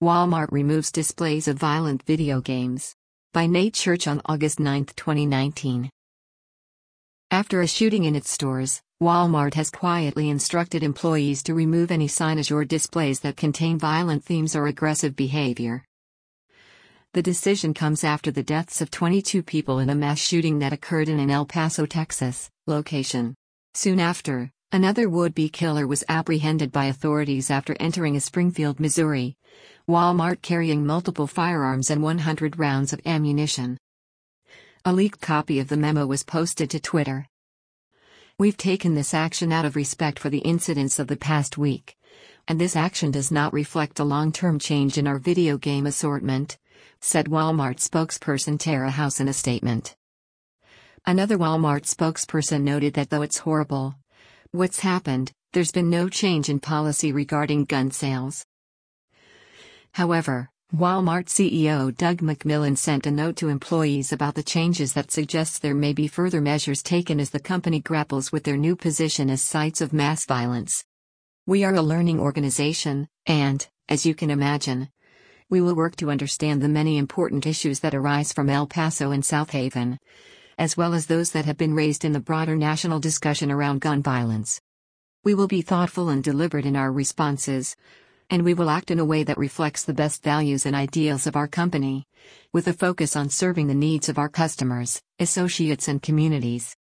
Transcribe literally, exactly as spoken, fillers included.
Walmart removes displays of violent video games. By Nate Church on August ninth, twenty nineteen. After a shooting in its stores, Walmart has quietly instructed employees to remove any signage or displays that contain violent themes or aggressive behavior. The decision comes after the deaths of twenty-two people in a mass shooting that occurred in an El Paso, Texas, location. Soon after, another would-be killer was apprehended by authorities after entering a Springfield, Missouri, Walmart carrying multiple firearms and one hundred rounds of ammunition. A leaked copy of the memo was posted to Twitter. "We've taken this action out of respect for the incidents of the past week. And this action does not reflect a long-term change in our video game assortment," said Walmart spokesperson Tara House in a statement. Another Walmart spokesperson noted that though it's horrible what's happened, there's been no change in policy regarding gun sales. However, Walmart C E O Doug McMillon sent a note to employees about the changes that suggests there may be further measures taken as the company grapples with their new position as sites of mass violence. "We are a learning organization, and, as you can imagine, we will work to understand the many important issues that arise from El Paso and South Haven, as well as those that have been raised in the broader national discussion around gun violence. We will be thoughtful and deliberate in our responses, and we will act in a way that reflects the best values and ideals of our company, with a focus on serving the needs of our customers, associates and communities."